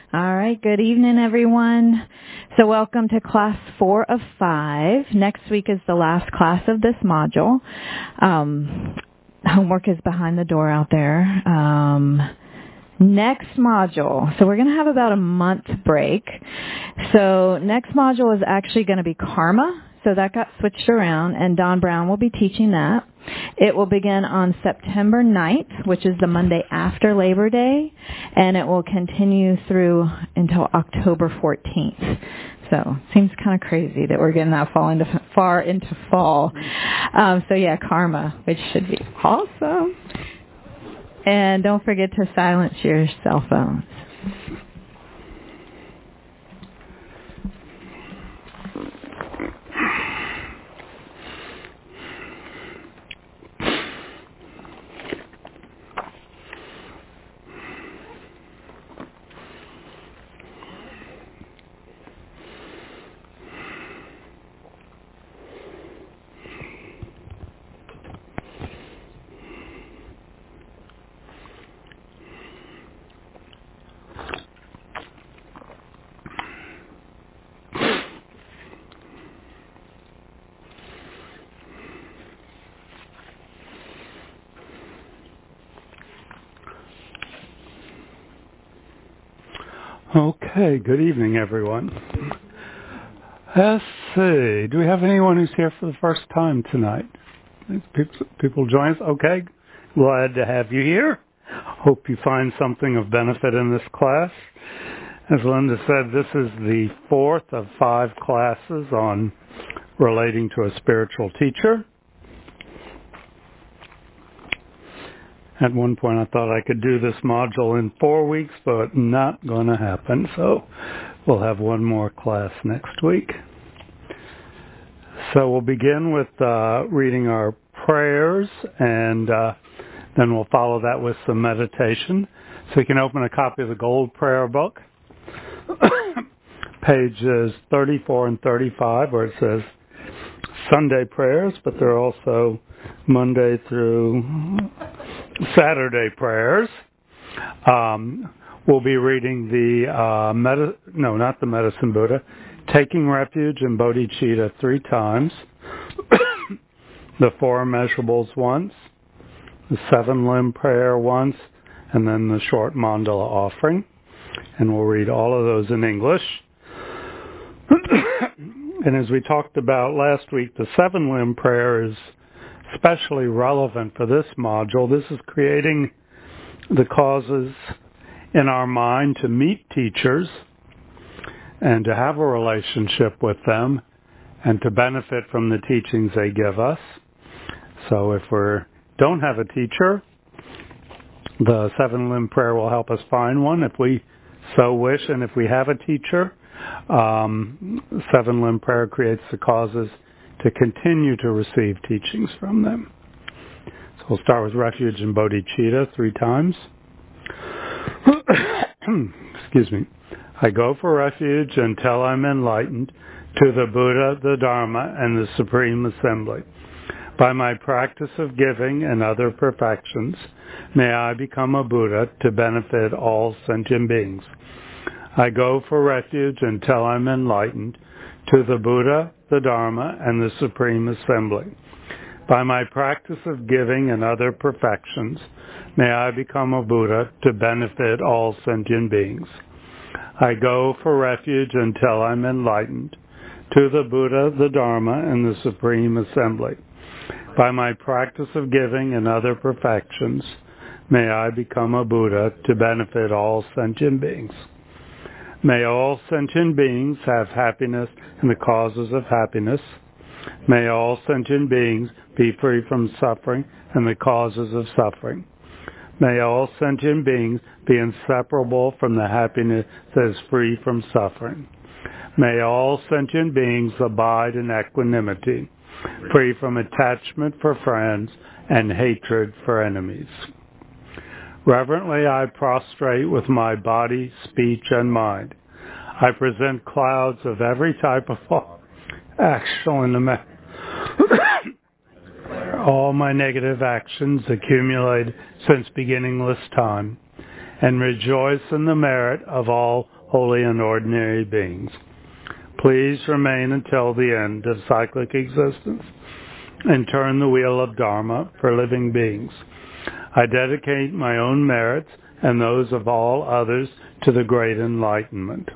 All right, good evening, everyone. So welcome to class 4 of 5. Next week is the last class of this module. Homework is behind the door out there. Next module. So we're going to have about a month break. So next module is actually going to be karma. So that got switched around, and Don Brown will be teaching that. It will begin on September 9th, which is the Monday after Labor Day, and it will continue through until October 14th. So seems kind of crazy that we're getting that far into fall. Karma, which should be awesome. And don't forget to silence your cell phones. Okay, good evening, everyone. Let's see, do we have anyone who's here for the first time tonight? People join us? Okay, glad to have you here. Hope you find something of benefit in this class. As Linda said, this is the 4th of 5 classes on relating to a spiritual teacher. At one point I thought I could do this module in 4 weeks, but not going to happen. So we'll have one more class next week. So we'll begin with reading our prayers, and then we'll follow that with some meditation. So you can open a copy of the Gold Prayer Book, pages 34 and 35, where it says Sunday prayers, but there are also Monday through Saturday prayers. We'll be reading not the Medicine Buddha, Taking Refuge in Bodhicitta 3 times, the 4 Immeasurables once, the 7-Limb Prayer once, and then the short Mandala Offering. And we'll read all of those in English. And as we talked about last week, the 7-Limb Prayer is especially relevant for this module. This is creating the causes in our mind to meet teachers and to have a relationship with them and to benefit from the teachings they give us. So if we don't have a teacher, the 7-Limb Prayer will help us find one if we so wish. And if we have a teacher, 7-Limb Prayer creates the causes to continue to receive teachings from them. So we'll start with Refuge in Bodhicitta 3 times. Excuse me. I go for refuge until I'm enlightened to the Buddha, the Dharma, and the Supreme Assembly. By my practice of giving and other perfections, may I become a Buddha to benefit all sentient beings. I go for refuge until I'm enlightened to the Buddha, the Dharma, and the Supreme Assembly. By my practice of giving and other perfections, may I become a Buddha to benefit all sentient beings. I go for refuge until I'm enlightened to the Buddha, the Dharma, and the Supreme Assembly. By my practice of giving and other perfections, may I become a Buddha to benefit all sentient beings. May all sentient beings have happiness and the causes of happiness. May all sentient beings be free from suffering and the causes of suffering. May all sentient beings be inseparable from the happiness that is free from suffering. May all sentient beings abide in equanimity, free from attachment for friends and hatred for enemies. Reverently I prostrate with my body, speech, and mind. I present clouds of every type of action in the all my negative actions accumulated since beginningless time, and rejoice in the merit of all holy and ordinary beings. Please remain until the end of cyclic existence and turn the wheel of Dharma for living beings. I dedicate my own merits and those of all others to the great enlightenment.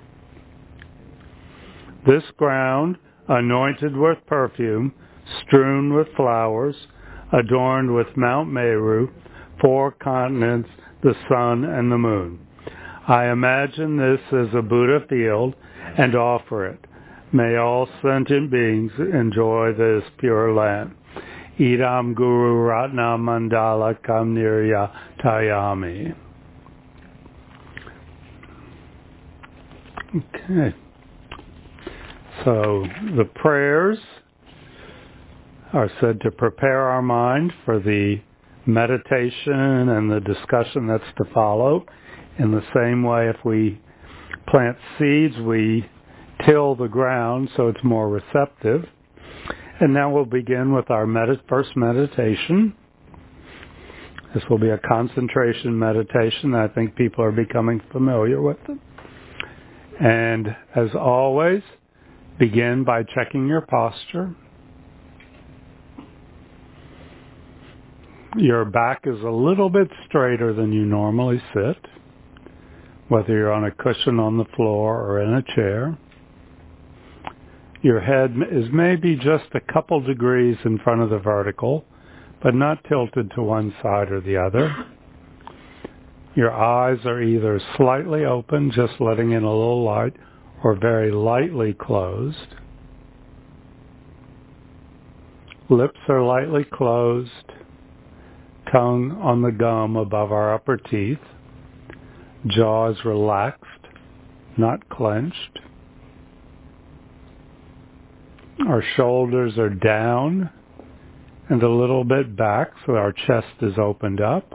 This ground, anointed with perfume, strewn with flowers, adorned with Mount Meru, 4 continents, the sun and the moon. I imagine this as a Buddha field and offer it. May all sentient beings enjoy this pure land. Idam Guru Ratna Mandala Kamnirya Tayami. Okay. So the prayers are said to prepare our mind for the meditation and the discussion that's to follow. In the same way, if we plant seeds, we till the ground so it's more receptive. And now we'll begin with our first meditation. This will be a concentration meditation. I think people are becoming familiar with it. And as always, begin by checking your posture. Your back is a little bit straighter than you normally sit, whether you're on a cushion on the floor or in a chair. Your head is maybe just a couple degrees in front of the vertical, but not tilted to one side or the other. Your eyes are either slightly open, just letting in a little light, or very lightly closed. Lips are lightly closed, tongue on the gum above our upper teeth, jaws relaxed, not clenched. Our shoulders are down and a little bit back, so our chest is opened up.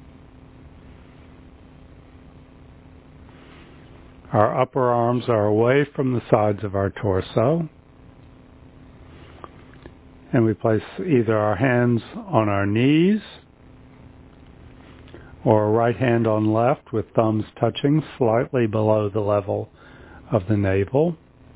Our upper arms are away from the sides of our torso. And we place either our hands on our knees or right hand on left with thumbs touching slightly below the level of the navel.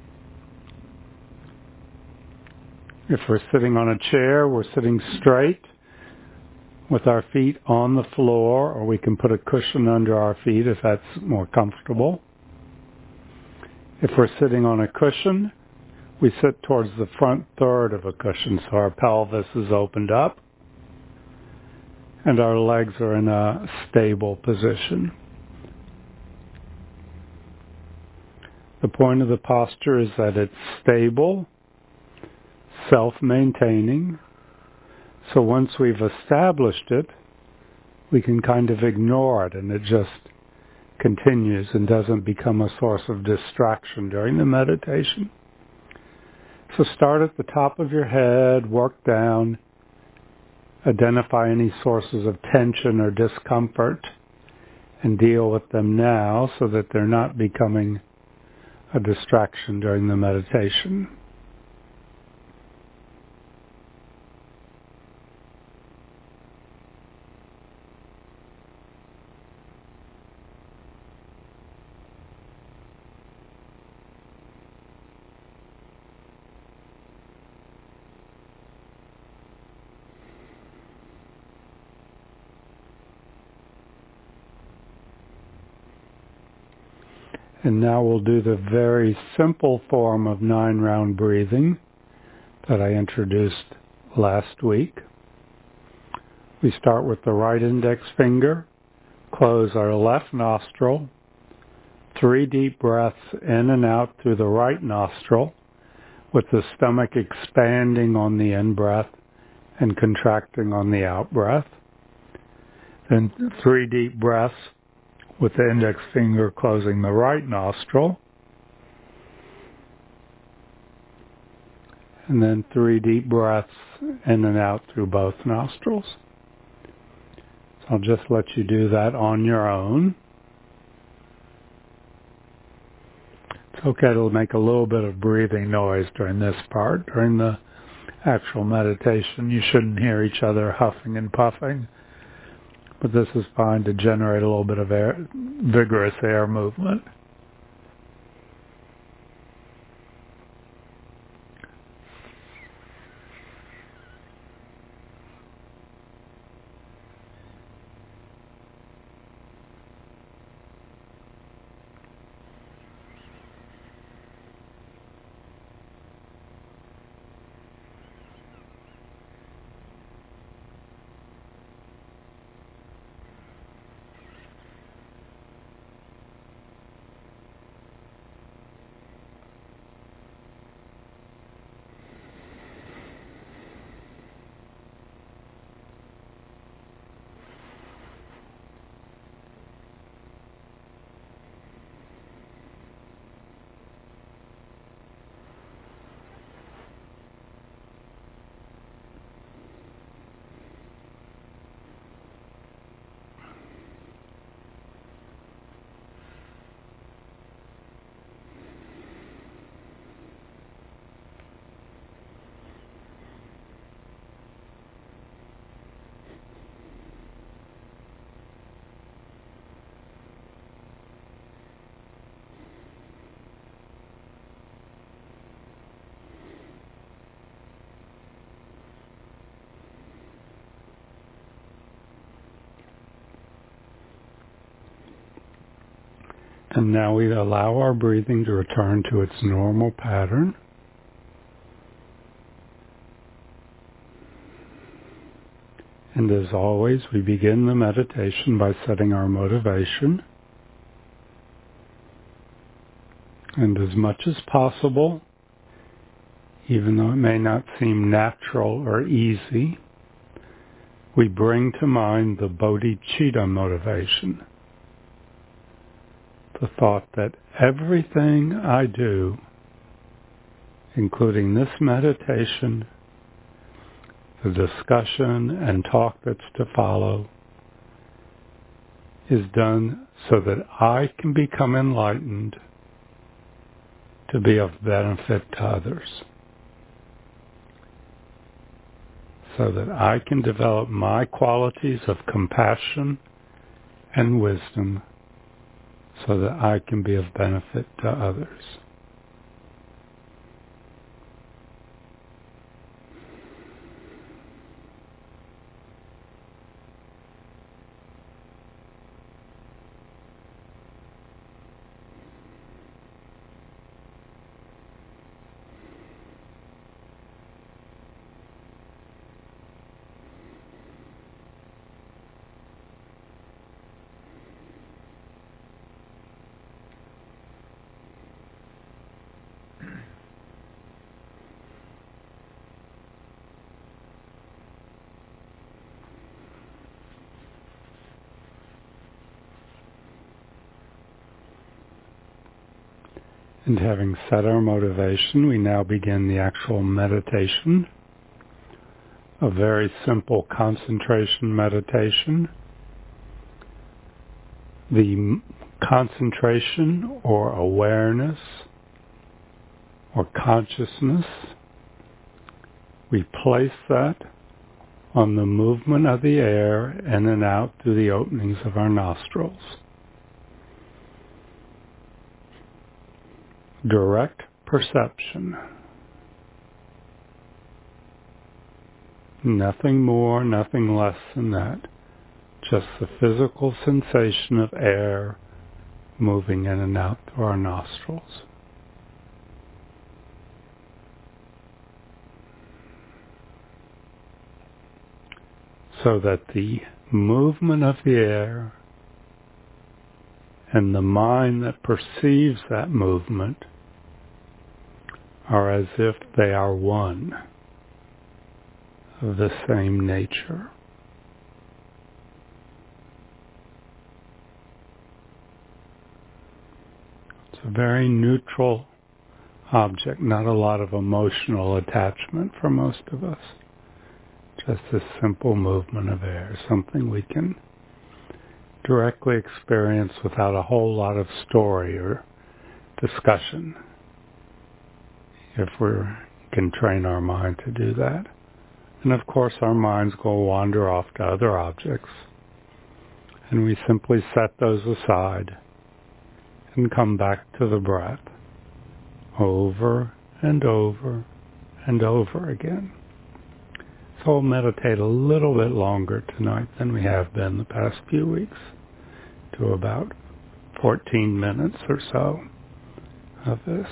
If we're sitting on a chair, we're sitting straight with our feet on the floor, or we can put a cushion under our feet if that's more comfortable. If we're sitting on a cushion, we sit towards the front third of a cushion, so our pelvis is opened up and our legs are in a stable position. The point of the posture is that it's stable, self-maintaining. So once we've established it, we can kind of ignore it and it just continues and doesn't become a source of distraction during the meditation. So start at the top of your head, work down, identify any sources of tension or discomfort, and deal with them now so that they're not becoming a distraction during the meditation. And now we'll do the very simple form of 9-round breathing that I introduced last week. We start with the right index finger, close our left nostril, 3 deep breaths in and out through the right nostril, with the stomach expanding on the in-breath and contracting on the out-breath. Then 3 deep breaths with the index finger closing the right nostril. And then 3 deep breaths in and out through both nostrils. So I'll just let you do that on your own. It's okay to make a little bit of breathing noise during this part. During the actual meditation, you shouldn't hear each other huffing and puffing. But this is fine to generate a little bit of vigorous air movement. And now we allow our breathing to return to its normal pattern. And as always, we begin the meditation by setting our motivation. And as much as possible, even though it may not seem natural or easy, we bring to mind the bodhicitta motivation. The thought that everything I do, including this meditation, the discussion and talk that's to follow, is done so that I can become enlightened to be of benefit to others, so that I can develop my qualities of compassion and wisdom so that I can be of benefit to others. And having set our motivation, we now begin the actual meditation, a very simple concentration meditation. The concentration or awareness or consciousness, we place that on the movement of the air in and out through the openings of our nostrils. Direct perception. Nothing more, nothing less than that. Just the physical sensation of air moving in and out through our nostrils. So that the movement of the air and the mind that perceives that movement are as if they are one, of the same nature. It's a very neutral object, not a lot of emotional attachment for most of us. Just a simple movement of air, something we can directly experience without a whole lot of story or discussion, if we can train our mind to do that. And of course our minds go wander off to other objects, And we simply set those aside and come back to the breath over and over and over again. So we'll meditate a little bit longer tonight than we have been the past few weeks, to about 14 minutes or so of this.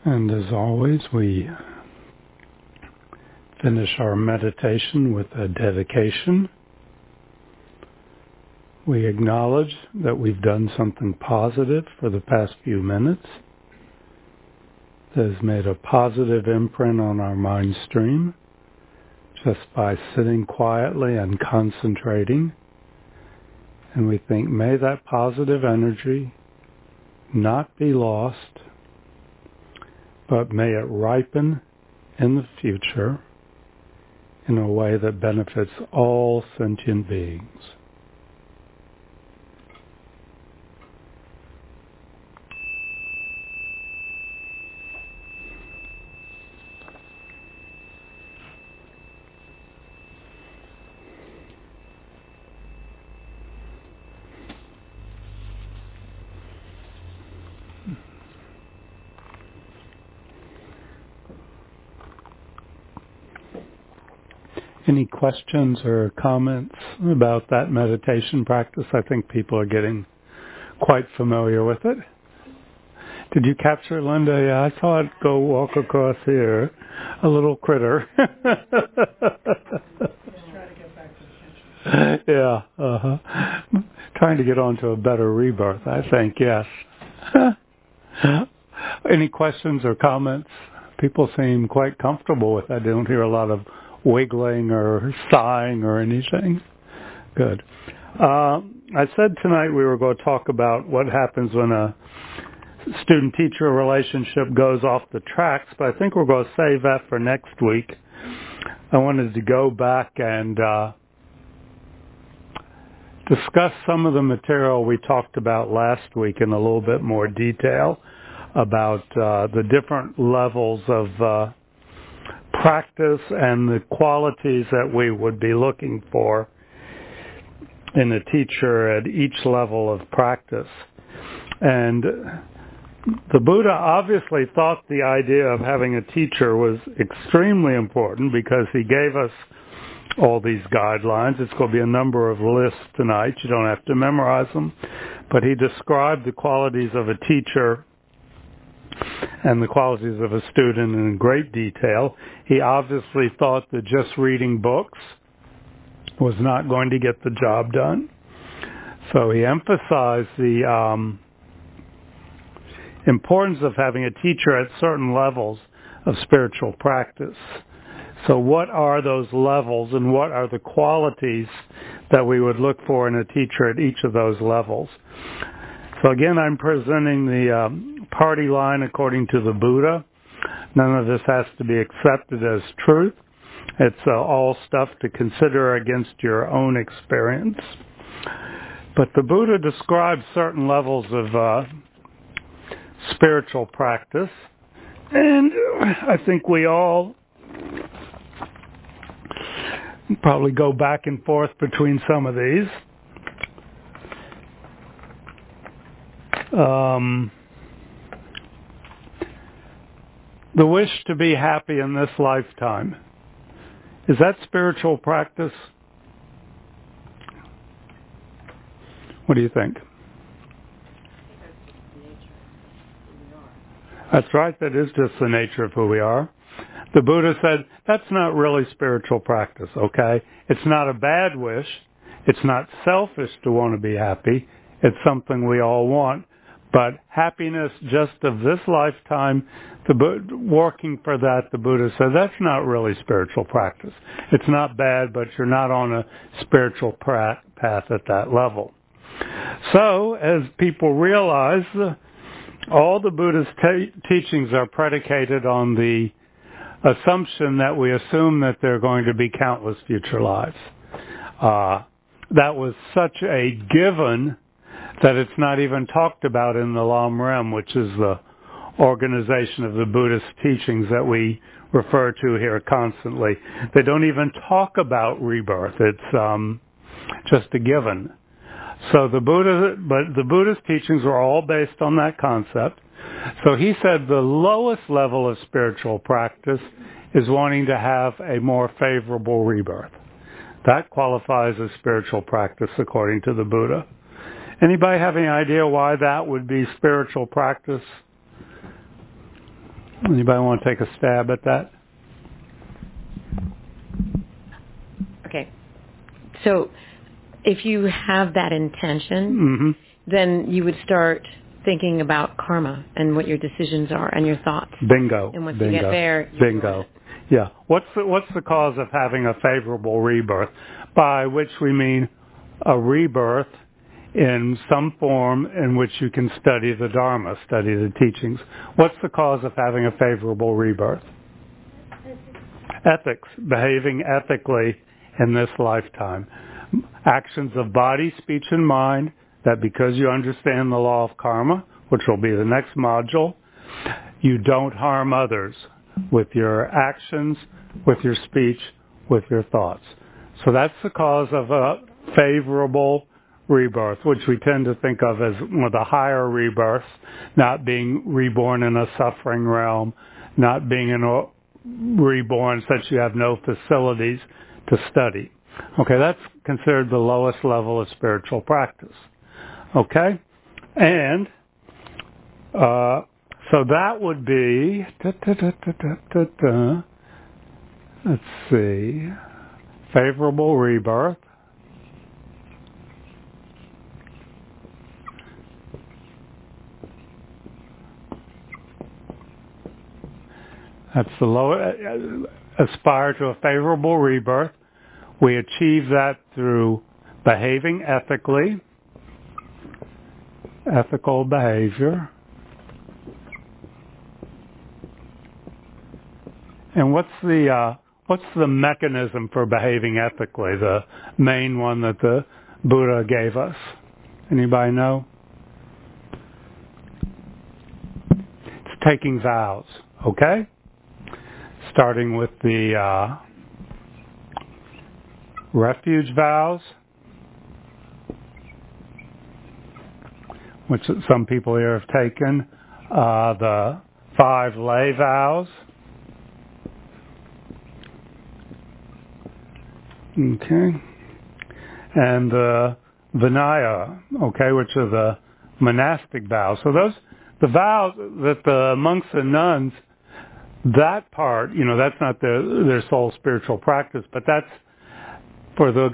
And as always, we finish our meditation with a dedication. We acknowledge that we've done something positive for the past few minutes that has made a positive imprint on our mind stream just by sitting quietly and concentrating. And we think, may that positive energy not be lost, but may it ripen in the future in a way that benefits all sentient beings. Any questions or comments about that meditation practice? I think people are getting quite familiar with it. Did you capture, Linda? Yeah, I saw it go walk across here. A little critter. Just try to get back to the kitchen. Yeah, trying to get onto a better rebirth, I think, yes. Any questions or comments? People seem quite comfortable with that. I don't hear a lot of wiggling or sighing or anything. Good. I said tonight we were going to talk about what happens when a student-teacher relationship goes off the tracks, but I think we're going to save that for next week. I wanted to go back and discuss some of the material we talked about last week in a little bit more detail about the different levels of practice and the qualities that we would be looking for in a teacher at each level of practice. And the Buddha obviously thought the idea of having a teacher was extremely important because he gave us all these guidelines. It's going to be a number of lists tonight. You don't have to memorize them. But he described the qualities of a teacher and the qualities of a student in great detail. He obviously thought that just reading books was not going to get the job done. So he emphasized the importance of having a teacher at certain levels of spiritual practice. So what are those levels and what are the qualities that we would look for in a teacher at each of those levels? So again, I'm presenting the party line according to the Buddha. None of this has to be accepted as truth. It's all stuff to consider against your own experience. But the Buddha describes certain levels of spiritual practice, and I think we all probably go back and forth between some of these. The wish to be happy in this lifetime. Is that spiritual practice? What do you think? That's right, that is just the nature of who we are. The Buddha said, that's not really spiritual practice, okay? It's not a bad wish. It's not selfish to want to be happy. It's something we all want. But happiness just of this lifetime, working for that, the Buddha said, that's not really spiritual practice. It's not bad, but you're not on a spiritual path at that level. So, as people realize, all the Buddha's teachings are predicated on the assumption that we assume that there are going to be countless future lives. That was such a given that it's not even talked about in the Lam Rim, which is the organization of the Buddhist teachings that we refer to here constantly. They don't even talk about rebirth. It's just a given. So the Buddhist teachings are all based on that concept. So he said the lowest level of spiritual practice is wanting to have a more favorable rebirth. That qualifies as spiritual practice according to the Buddha. Anybody have any idea why that would be spiritual practice? Anybody want to take a stab at that? Okay. So if you have that intention, then you would start thinking about karma and what your decisions are and your thoughts. Bingo. And once you get there, Bingo. Yeah. What's the cause of having a favorable rebirth? By which we mean a rebirth in some form in which you can study the Dharma, study the teachings. What's the cause of having a favorable rebirth? Ethics, behaving ethically in this lifetime. Actions of body, speech, and mind, that because you understand the law of karma, which will be the next module, you don't harm others with your actions, with your speech, with your thoughts. So that's the cause of a favorable rebirth, which we tend to think of as one of the higher rebirths, not being reborn in a suffering realm, not being reborn such you have no facilities to study. Okay, that's considered the lowest level of spiritual practice. Okay? And so that would be, let's see, favorable rebirth. That's the lower, aspire to a favorable rebirth. We achieve that through behaving ethically, ethical behavior. And what's the mechanism for behaving ethically? The main one that the Buddha gave us. Anybody know? It's taking vows. Okay? Starting with the refuge vows, which some people here have taken, the 5 lay vows, okay, and the Vinaya, okay, which are the monastic vows. So the vows that the monks and nuns, that part, that's not their sole spiritual practice, but that's for the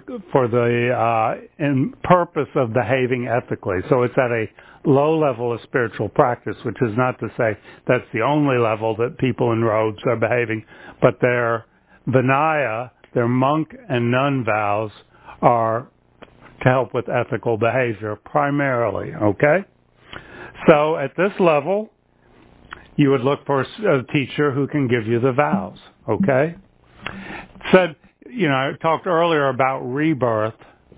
in purpose of behaving ethically. So it's at a low level of spiritual practice, which is not to say that's the only level that people in robes are behaving, but their Vinaya, their monk and nun vows, are to help with ethical behavior primarily. Okay, so at this level, you would look for a teacher who can give you the vows. Okay, said. I talked earlier about rebirth,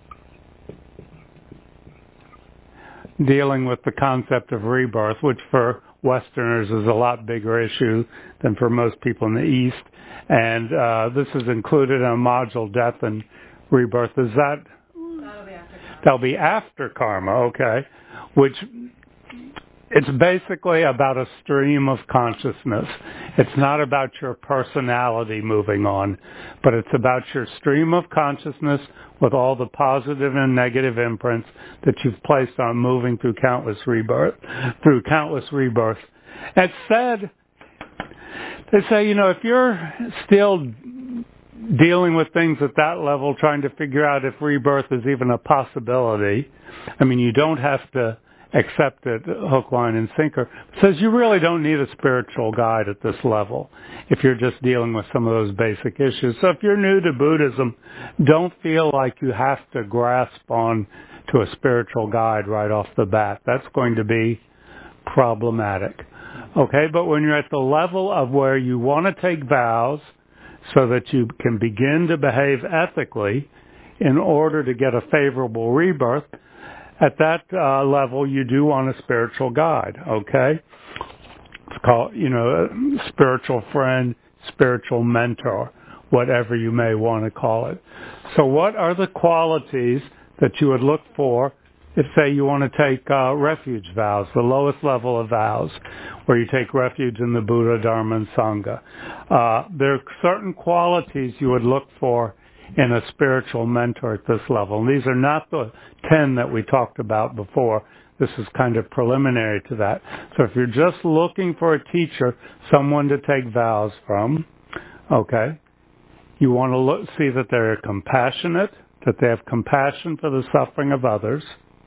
dealing with the concept of rebirth, which for Westerners is a lot bigger issue than for most people in the East. And this is included in a module, Death and Rebirth. Is that? That'll be after karma, okay. Which, it's basically about a stream of consciousness. It's not about your personality moving on, but it's about your stream of consciousness with all the positive and negative imprints that you've placed on moving through countless rebirths. It's said, they say, if you're still dealing with things at that level, trying to figure out if rebirth is even a possibility, you don't have to accept it hook, line, and sinker. It says you really don't need a spiritual guide at this level if you're just dealing with some of those basic issues. So if you're new to Buddhism, don't feel like you have to grasp on to a spiritual guide right off the bat. That's going to be problematic. Okay, but when you're at the level of where you want to take vows so that you can begin to behave ethically in order to get a favorable rebirth, at that level, you do want a spiritual guide, okay? It's called, a spiritual friend, spiritual mentor, whatever you may want to call it. So what are the qualities that you would look for if, say, you want to take refuge vows, the lowest level of vows, where you take refuge in the Buddha, Dharma, and Sangha? There are certain qualities you would look for in a spiritual mentor at this level. And these are not the 10 that we talked about before. this is kind of preliminary to that. So if you're just looking for a teacher, someone to take vows from, okay, you want to see that they're compassionate, that they have compassion for the suffering of others.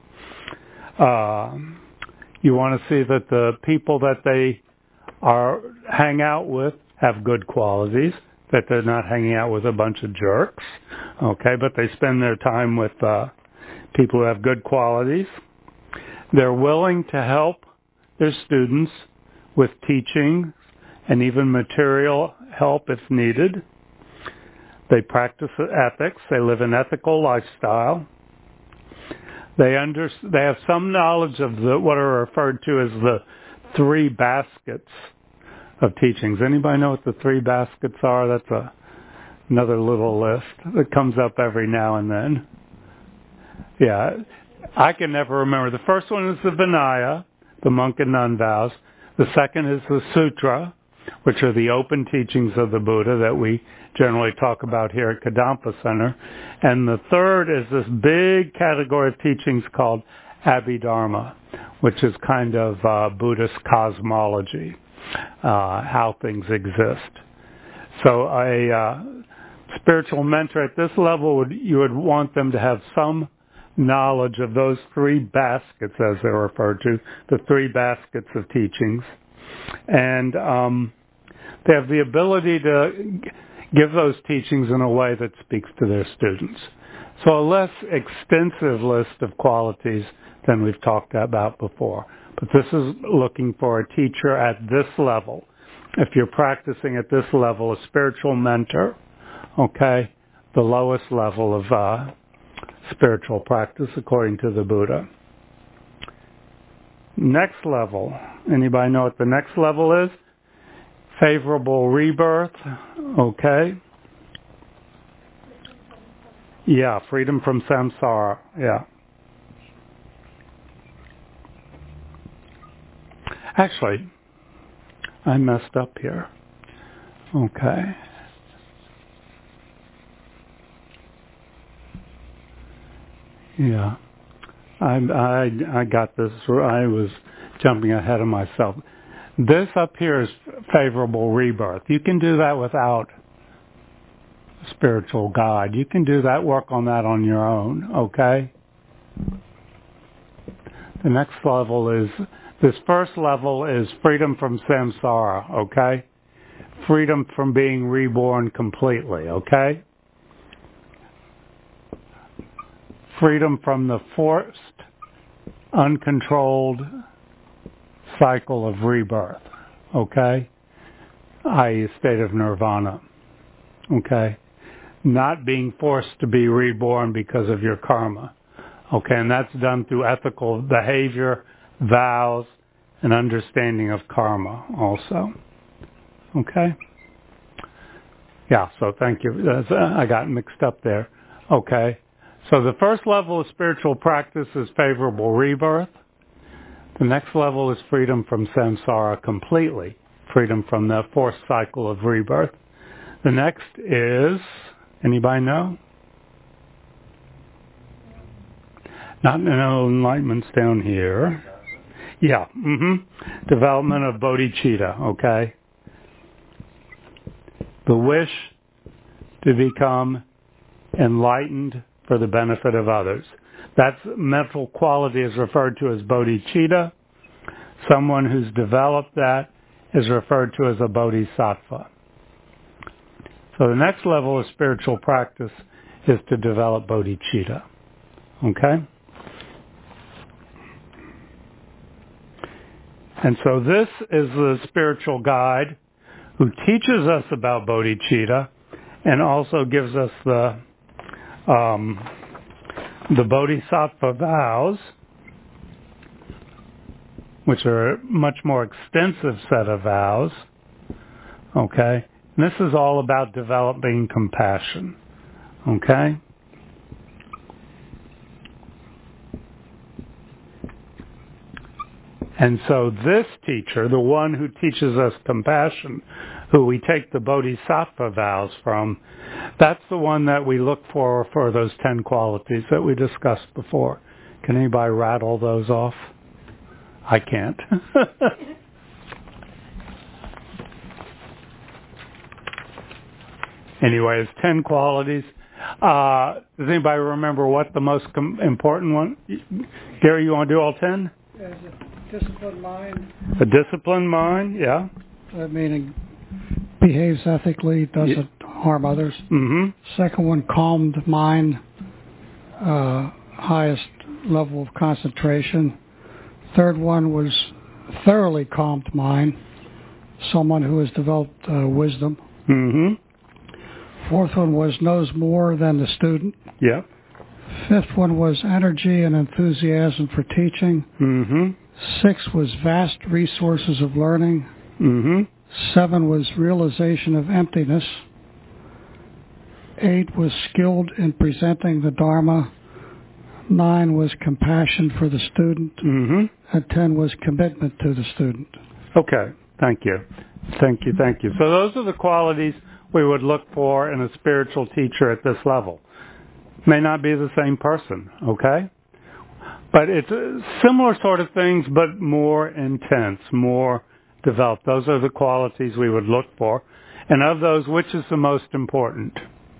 You want to see that the people that they hang out with have good qualities, that they're not hanging out with a bunch of jerks, okay, but they spend their time with people who have good qualities. They're willing to help their students with teaching and even material help if needed. They practice ethics. They live an ethical lifestyle. They have some knowledge of what are referred to as the 3 baskets of teachings. Anybody know what the 3 baskets are? That's another little list that comes up every now and then. Yeah, I can never remember. The first one is the Vinaya, the monk and nun vows. The second is the Sutra, which are the open teachings of the Buddha that we generally talk about here at Kadampa Center. And the third is this big category of teachings called Abhidharma, which is kind of Buddhist cosmology, how things exist. So a spiritual mentor at this level, you would want them to have some knowledge of those 3 baskets, as they're referred to, the 3 baskets of teachings. And they have the ability to give those teachings in a way that speaks to their students. So a less extensive list of qualities than we've talked about before. But this is looking for a teacher at this level. If you're practicing at this level, a spiritual mentor, okay, the lowest level of spiritual practice according to the Buddha. Next level. Anybody know what the next level is? Favorable rebirth. Okay. Yeah, freedom from samsara. Yeah. Actually, I messed up here. Okay. Yeah. I got this. I was jumping ahead of myself. This up here is favorable rebirth. You can do that without a spiritual guide. You can do that, work on that on your own, okay? The next level is, this first level is freedom from samsara, okay? Freedom from being reborn completely, okay? Freedom from the forced, uncontrolled cycle of rebirth, okay? i.e. a state of nirvana, okay? Not being forced to be reborn because of your karma, okay? And that's done through ethical behavior, vows, and understanding of karma also, okay? Yeah, so thank you. I got mixed up there, okay? So the first level of spiritual practice is favorable rebirth. The next level is freedom from samsara completely, freedom from the forced cycle of rebirth. The next is, anybody know? Not enlightenment's down here. Yeah, development of bodhicitta, okay? The wish to become enlightened for the benefit of others. That mental quality is referred to as bodhicitta. Someone who's developed that is referred to as a bodhisattva. So the next level of spiritual practice is to develop bodhicitta. Okay? And so this is the spiritual guide who teaches us about bodhicitta and also gives us the bodhisattva vows, which are a much more extensive set of vows. Okay? And this is all about developing compassion. Okay? And so this teacher, the one who teaches us compassion, who we take the bodhisattva vows from, that's the one that we look for those 10 qualities that we discussed before. Can anybody rattle those off? I can't. Anyway, it's 10 qualities. Does anybody remember what the most important one? Gary, you want to do all 10? There's a disciplined mind. A disciplined mind, yeah. Meaning behaves ethically, doesn't harm others. Mm-hmm. Second one, calmed mind, highest level of concentration. Third one was thoroughly calmed mind, someone who has developed wisdom. Mm-hmm. Fourth one was knows more than the student. Yeah. Fifth one was energy and enthusiasm for teaching. Mm-hmm. 6 was vast resources of learning. Mm-hmm. 7 was realization of emptiness. 8 was skilled in presenting the Dharma. 9 was compassion for the student. Mm-hmm. And 10 was commitment to the student. Okay. Thank you. Thank you. So those are the qualities we would look for in a spiritual teacher at this level. May not be the same person, okay? But it's similar sort of things, but more intense, more developed. Those are the qualities we would look for. And of those, which is the most important?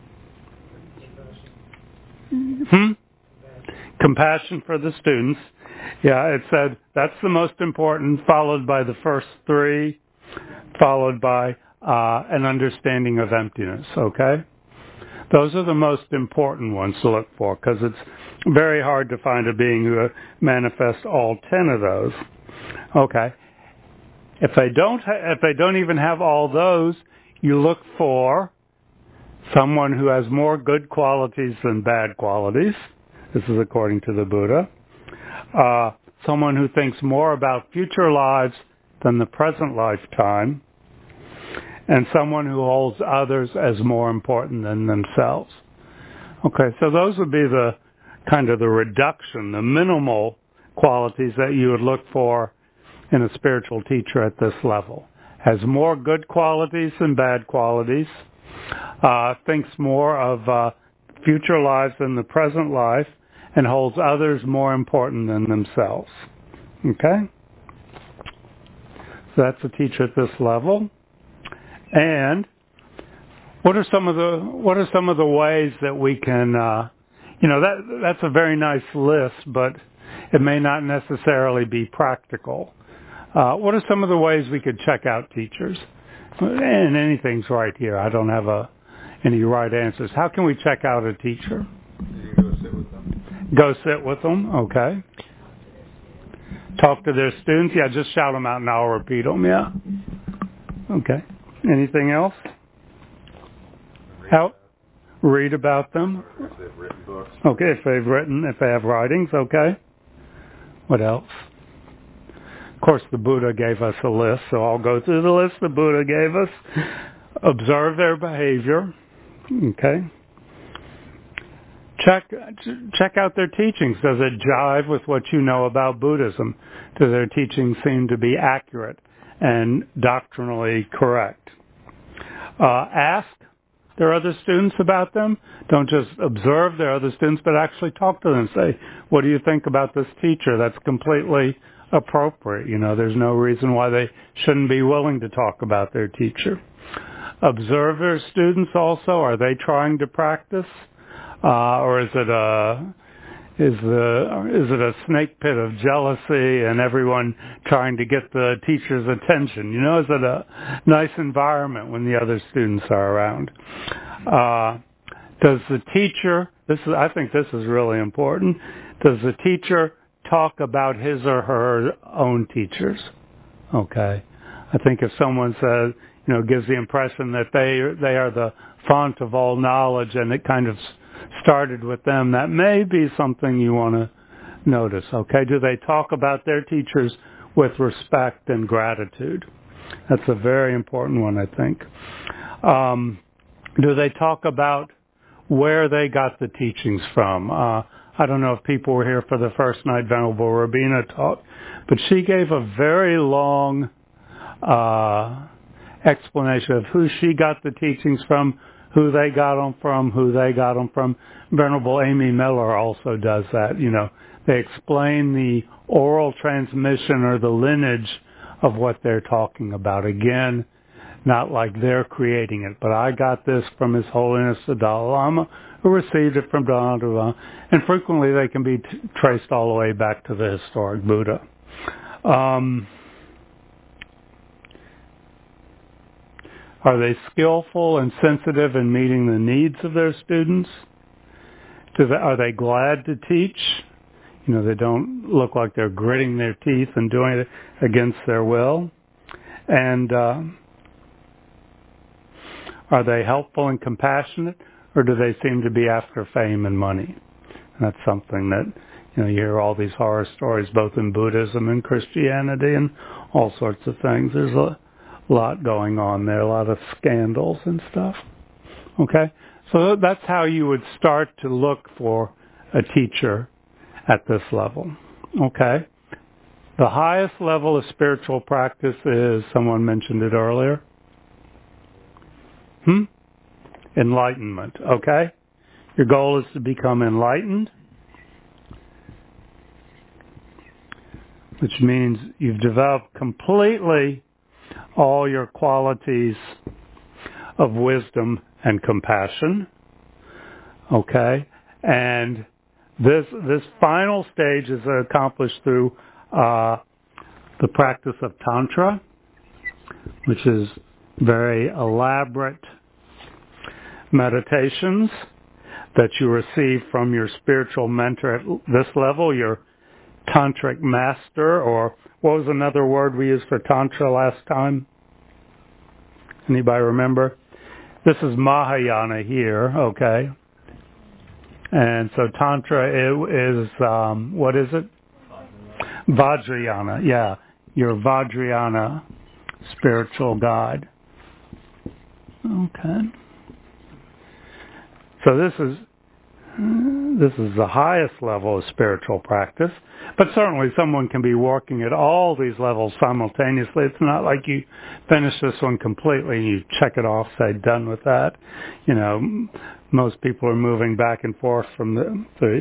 Compassion for the students. Yeah, it said that's the most important, followed by the first 3, followed by an understanding of emptiness, okay? Those are the most important ones to look for, because it's very hard to find a being who manifests all 10 of those. Okay. If they don't even have all those, you look for someone who has more good qualities than bad qualities. This is according to the Buddha. Someone who thinks more about future lives than the present lifetime. And someone who holds others as more important than themselves. Okay, so those would be the kind of the reduction, the minimal qualities that you would look for in a spiritual teacher at this level. Has more good qualities than bad qualities. Thinks more of future lives than the present life, and holds others more important than themselves. Okay? So that's a teacher at this level. And what are some of the ways that we can, that's a very nice list, but it may not necessarily be practical. What are some of the ways we could check out teachers? And anything's right here. I don't have any right answers. How can we check out a teacher? You can go sit with them. Go sit with them, okay. Talk to their students. Yeah, just shout them out and I'll repeat them, yeah. Okay. Anything else? Read about them. If they've written books. Okay, if they have writings, okay. What else? Of course, the Buddha gave us a list, so I'll go through the list the Buddha gave us. Observe their behavior, okay. Check out their teachings. Does it jive with what you know about Buddhism? Do their teachings seem to be accurate and doctrinally correct? Ask their other students about them. Don't just observe their other students, but actually talk to them. Say, what do you think about this teacher? That's completely appropriate. There's no reason why they shouldn't be willing to talk about their teacher. Observe their students also. Are they trying to practice? Or is it a snake pit of jealousy and everyone trying to get the teacher's attention? Is it a nice environment when the other students are around? Does the teacher, I think this is really important, does the teacher talk about his or her own teachers? Okay. I think if someone says, gives the impression that they are the font of all knowledge and it kind of started with them, that may be something you want to notice. Okay, do they talk about their teachers with respect and gratitude? That's a very important one, I think. Do they talk about where they got the teachings from? I don't know if people were here for the first night Venerable Robina taught, but she gave a very long explanation of who she got the teachings from, who they got them from. Venerable Amy Miller also does that. They explain the oral transmission or the lineage of what they're talking about. Again, not like they're creating it, but I got this from His Holiness the Dalai Lama, who received it from Dalai Lama, and frequently they can be traced all the way back to the historic Buddha. Are they skillful and sensitive in meeting the needs of their students? Are they glad to teach? They don't look like they're gritting their teeth and doing it against their will. And are they helpful and compassionate, or do they seem to be after fame and money? And that's something that, you hear all these horror stories, both in Buddhism and Christianity and all sorts of things. There's a lot going on there, a lot of scandals and stuff. Okay? So that's how you would start to look for a teacher at this level. Okay? The highest level of spiritual practice is, someone mentioned it earlier, enlightenment. Okay? Your goal is to become enlightened, which means you've developed completely all your qualities of wisdom and compassion. Okay? And this final stage is accomplished through the practice of Tantra, which is very elaborate meditations that you receive from your spiritual mentor at this level, your tantric master, or what was another word we used for Tantra last time? Anybody remember? This is Mahayana here, okay? And so Tantra is what is it? Vajrayana, yeah. Your Vajrayana spiritual guide. Okay. So this is the highest level of spiritual practice, but certainly someone can be working at all these levels simultaneously. It's not like you finish this one completely and you check it off, say done with that. Most people are moving back and forth from the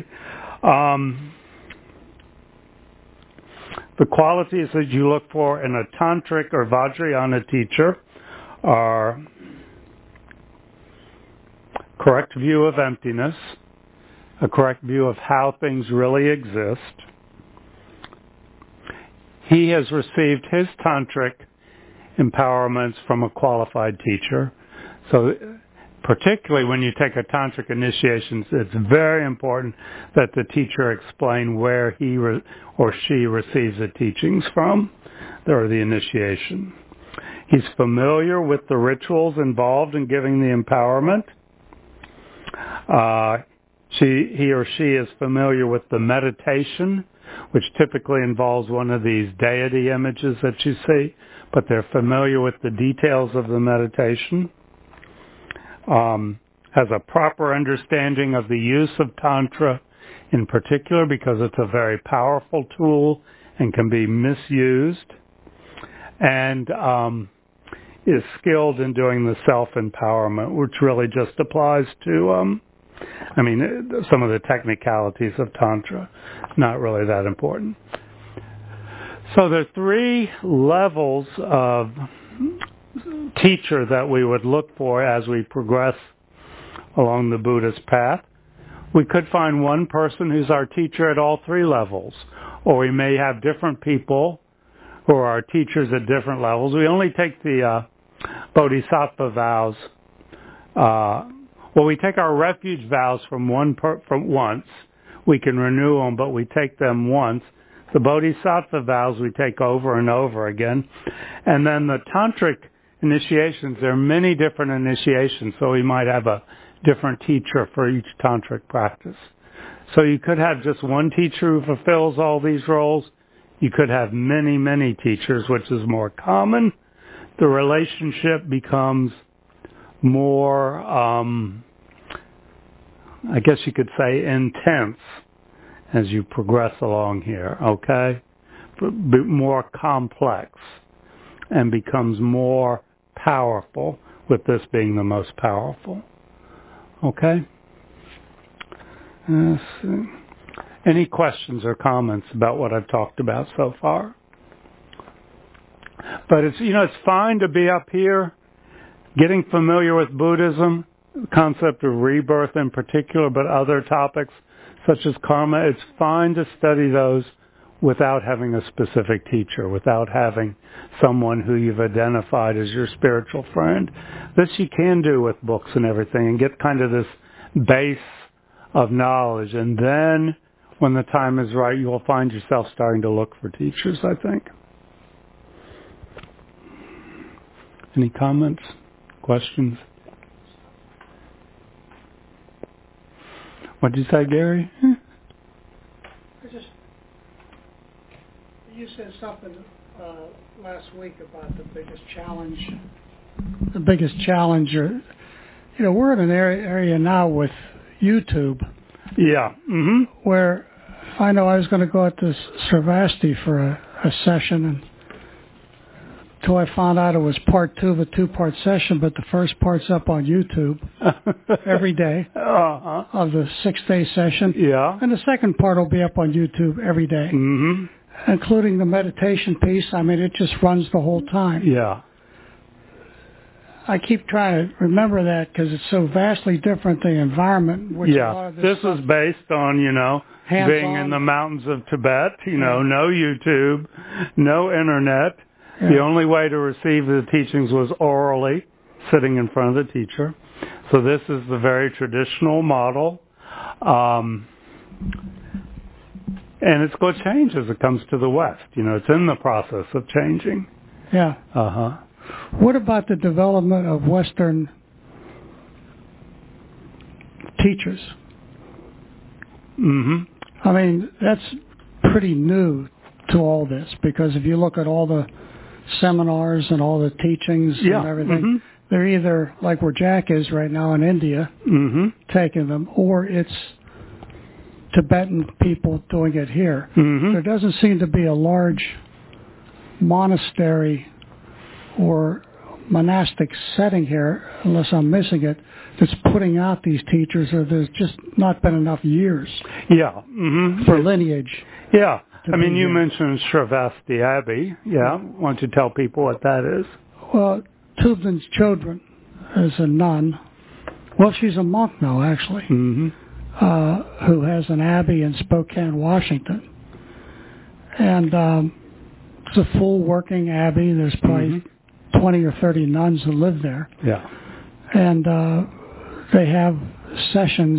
qualities that you look for in a tantric or Vajrayana teacher are correct view of emptiness, a correct view of how things really exist. He has received his tantric empowerments from a qualified teacher. So particularly when you take a tantric initiation, it's very important that the teacher explain where he or she receives the teachings from, or the initiation. He's familiar with the rituals involved in giving the empowerment. He or she is familiar with the meditation, which typically involves one of these deity images that you see, but they're familiar with the details of the meditation. Has a proper understanding of the use of Tantra in particular, because it's a very powerful tool and can be misused, and is skilled in doing the self-empowerment, which really just applies to some of the technicalities of Tantra. Not really that important. So there are three levels of teacher that we would look for as we progress along the Buddhist path. We could find one person who's our teacher at all three levels, or we may have different people who are our teachers at different levels. We only take the Bodhisattva vows. We take our refuge vows from once. We can renew them, but we take them once. The Bodhisattva vows we take over and over again. And then the Tantric initiations, there are many different initiations, so we might have a different teacher for each Tantric practice. So you could have just one teacher who fulfills all these roles. You could have many, many teachers, which is more common. The relationship becomes more, I guess you could say, intense as you progress along here, okay? More complex and becomes more powerful, with this being the most powerful, Okay. Let's see. Any questions or comments about what I've talked about so far? But it's fine to be up here, getting familiar with Buddhism, the concept of rebirth in particular, but other topics such as karma. It's fine to study those without having a specific teacher, without having someone who you've identified as your spiritual friend. This you can do with books and everything and get kind of this base of knowledge. And then when the time is right, you'll find yourself starting to look for teachers, I think. Any comments? Questions? What did you say, Gary? You said something last week about the biggest challenge. The biggest challenge, we're in an area now with YouTube. Yeah. Mm-hmm. Where I know I was going to go out to Sravasti for a session, and until I found out it was part 2 of a 2-part session, but the first part's up on YouTube every day of the 6-day session. Yeah. And the second part will be up on YouTube every day. Mm-hmm. Including the meditation piece. I mean, it just runs the whole time. Yeah. I keep trying to remember that because it's so vastly different, the environment. Which a lot of this is based on, being in the mountains of Tibet, no YouTube, no internet. Yeah. The only way to receive the teachings was orally, sitting in front of the teacher. So this is the very traditional model. And it's going to change as it comes to the West. It's in the process of changing. Yeah. Uh-huh. What about the development of Western teachers? Mm-hmm. I mean, that's pretty new to all this, because if you look at all the seminars and all the teachings and everything, mm-hmm. they're either like where Jack is right now in India, mm-hmm. taking them, or it's Tibetan people doing it here. Mm-hmm. There doesn't seem to be a large monastery or monastic setting here, unless I'm missing it, that's putting out these teachers, or there's just not been enough years for lineage. Yeah. I mean, you mentioned Sravasti Abbey. Yeah. Why don't you tell people what that is? Well, Tubman's Chodron is a nun. Well, she's a monk now, actually, who has an abbey in Spokane, Washington. And it's a full working abbey. There's probably 20 or 30 nuns who live there. Yeah. And they have sessions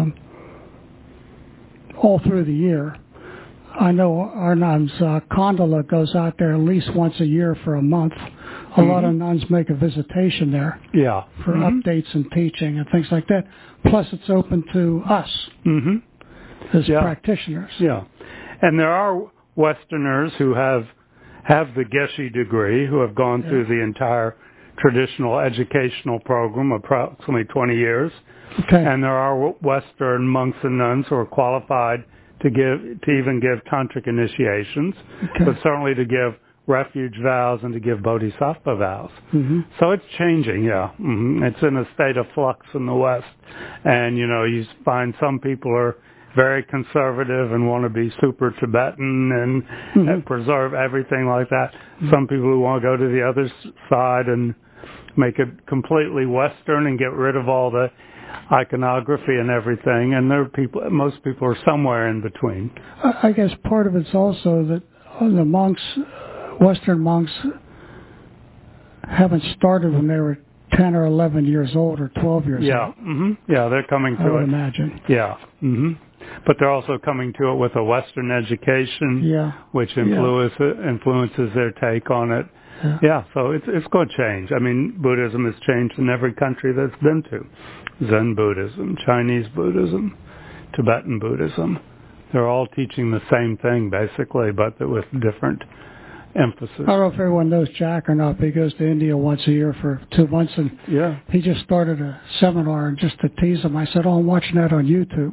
all through the year. I know our nuns, Kondala goes out there at least once a year for a month. A lot of nuns make a visitation there for updates and teaching and things like that. Plus, it's open to us as practitioners. Yeah. And there are Westerners who have the Geshe degree, who have gone through the entire traditional educational program, approximately 20 years. Okay. And there are Western monks and nuns who are qualified to even give tantric initiations, but certainly to give refuge vows and to give bodhisattva vows. So it's changing, It's in a state of flux in the West. And, you find some people are very conservative and want to be super Tibetan and preserve everything like that. Some people who want to go to the other side and make it completely Western and get rid of all the iconography and everything, and most people are somewhere in between. I guess part of it's also that the monks, Western monks, haven't started when they were 10 or 11 years old or 12 years old. Yeah, they're coming to it. I would imagine. Yeah. But they're also coming to it with a Western education, which influences their take on it. So it's going to change. I mean, Buddhism has changed in every country that's been to. Zen Buddhism, Chinese Buddhism, Tibetan Buddhism. They're all teaching the same thing, basically, but with different emphasis. I don't know if everyone knows Jack or not, but he goes to India once a year for 2 months, and he just started a seminar, and just to tease him, I said, I'm watching that on YouTube.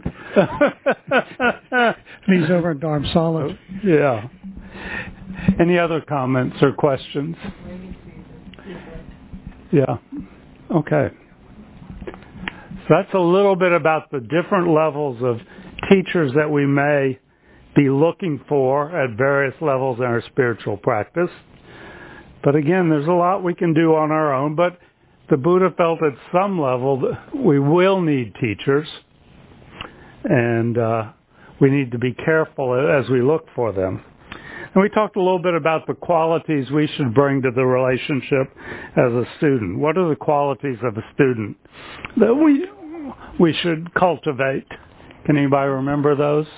And he's over in Dharamsala. Yeah. Any other comments or questions? Yeah. Okay. So that's a little bit about the different levels of teachers that we may be looking for at various levels in our spiritual practice. But again, there's a lot we can do on our own, but the Buddha felt at some level that we will need teachers, and we need to be careful as we look for them. And we talked a little bit about the qualities we should bring to the relationship as a student. What are the qualities of a student that we should cultivate? Can anybody remember those?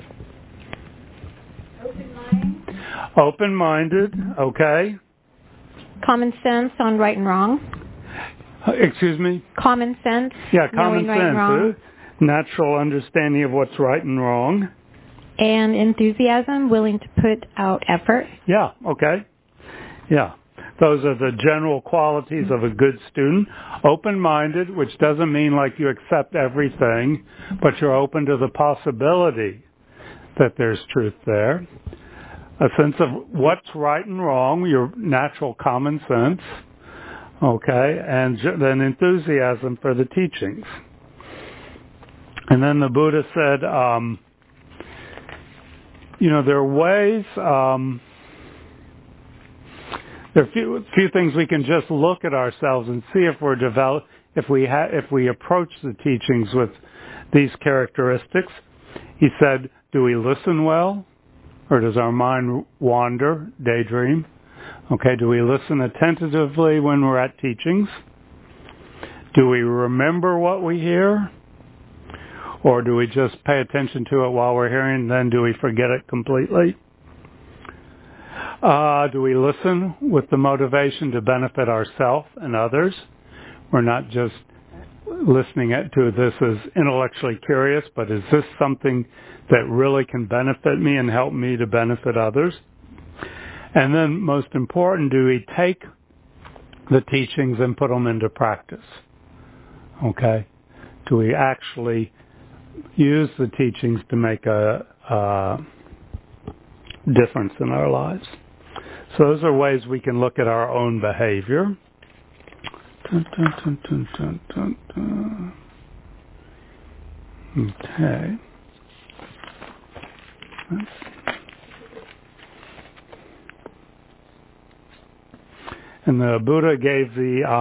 Open-minded, okay. Common sense on right and wrong. Excuse me? Common sense. Yeah, common right and wrong. sense. Natural understanding of what's right and wrong. And enthusiasm, willing to put out effort. Yeah, okay. Yeah. Those are the general qualities of a good student. Open-minded, which doesn't mean like you accept everything, but you're open to the possibility that there's truth there. A sense of what's right and wrong, your natural common sense, okay, and then enthusiasm for the teachings. And then the Buddha said, there are ways, there are few things we can just look at ourselves and see if we're if we approach the teachings with these characteristics. He said, do we listen well? Or does our mind wander, daydream? Okay, do we listen attentively when we're at teachings? Do we remember what we hear? Or do we just pay attention to it while we're hearing, then do we forget it completely? Do we listen with the motivation to benefit ourselves and others? We're not just listening to this as intellectually curious, but is this something that really can benefit me and help me to benefit others? And then, most important, do we take the teachings and put them into practice? Okay? Do we actually use the teachings to make a difference in our lives? So those are ways we can look at our own behavior. Okay. And the Buddha gave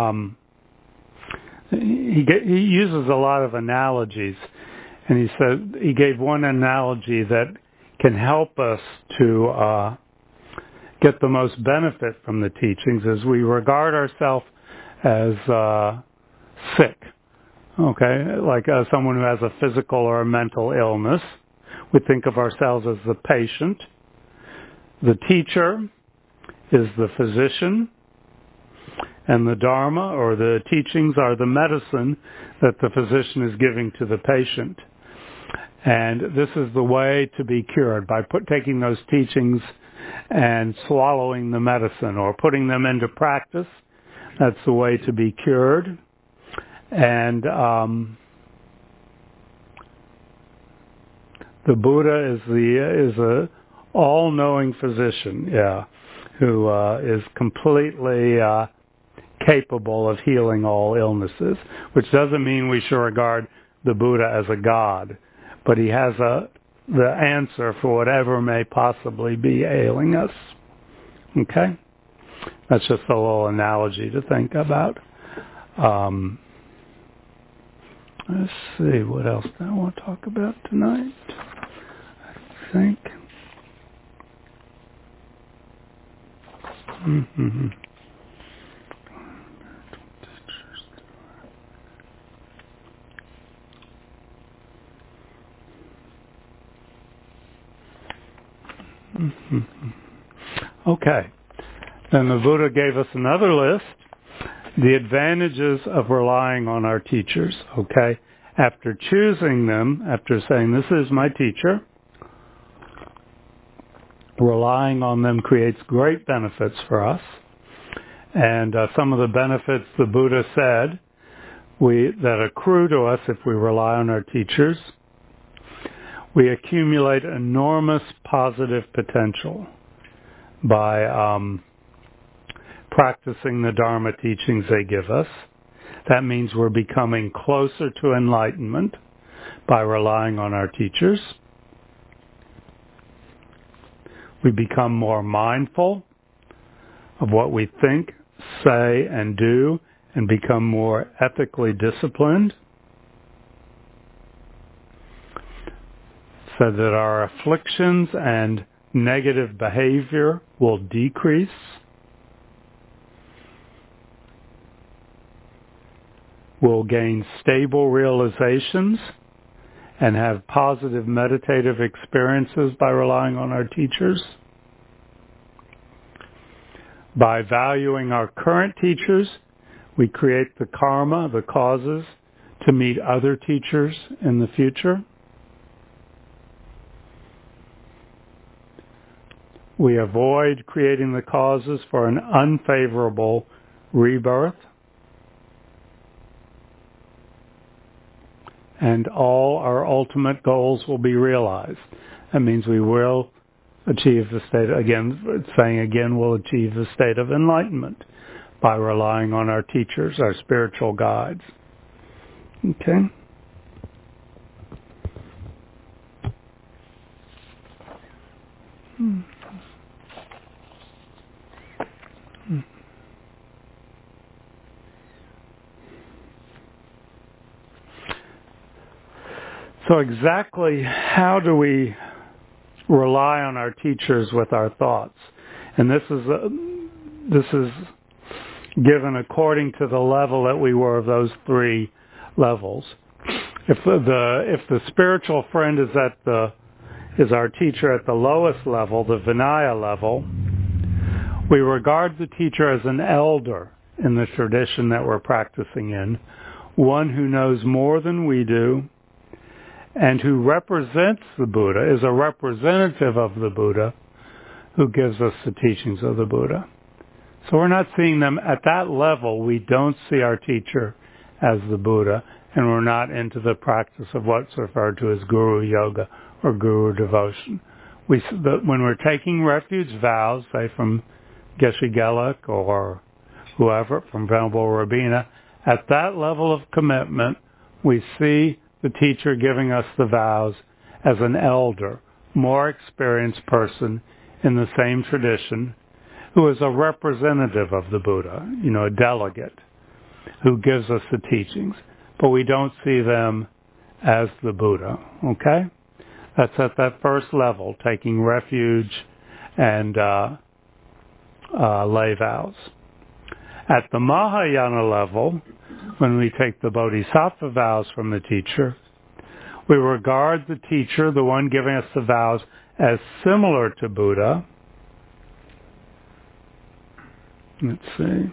he uses a lot of analogies, and he said he gave one analogy that can help us to get the most benefit from the teachings as we regard ourselves as sick. Okay, like someone who has a physical or a mental illness. We think of ourselves as the patient. The teacher is the physician. And the Dharma, or the teachings, are the medicine that the physician is giving to the patient. And this is the way to be cured, by taking those teachings and swallowing the medicine, or putting them into practice. That's the way to be cured. And the Buddha is a all-knowing physician, who is completely capable of healing all illnesses, which doesn't mean we should regard the Buddha as a god, but he has the answer for whatever may possibly be ailing us. Okay? That's just a little analogy to think about. Let's see, what else do I want to talk about tonight? I think. Okay. Then the Buddha gave us another list. The advantages of relying on our teachers. Okay. After choosing them, after saying, this is my teacher, relying on them creates great benefits for us. And some of the benefits the Buddha said that accrue to us if we rely on our teachers. We accumulate enormous positive potential by practicing the Dharma teachings they give us. That means we're becoming closer to enlightenment by relying on our teachers. We become more mindful of what we think, say, and do, and become more ethically disciplined, so that our afflictions and negative behavior will decrease. We'll gain stable realizations and have positive meditative experiences by relying on our teachers. By valuing our current teachers, we create the karma, the causes, to meet other teachers in the future. We avoid creating the causes for an unfavorable rebirth. And all our ultimate goals will be realized. That means we will achieve the state, we'll achieve the state of enlightenment by relying on our teachers, our spiritual guides. Okay? So exactly how do we rely on our teachers with our thoughts? And this is given according to the level that we were of those three levels. If the spiritual friend is our teacher at the lowest level, the Vinaya level, we regard the teacher as an elder in the tradition that we're practicing in, one who knows more than we do, and who represents the Buddha, is a representative of the Buddha, who gives us the teachings of the Buddha. So we're not seeing them at that level. We don't see our teacher as the Buddha, and we're not into the practice of what's referred to as Guru Yoga or Guru Devotion. When we're taking refuge vows, say from Geshe Geluk or whoever, from Venerable Rabina, at that level of commitment, we see the teacher giving us the vows as an elder, more experienced person in the same tradition, who is a representative of the Buddha, a delegate, who gives us the teachings. But we don't see them as the Buddha, okay? That's at that first level, taking refuge and lay vows. At the Mahayana level, when we take the Bodhisattva vows from the teacher, we regard the teacher, the one giving us the vows, as similar to Buddha. Let's see.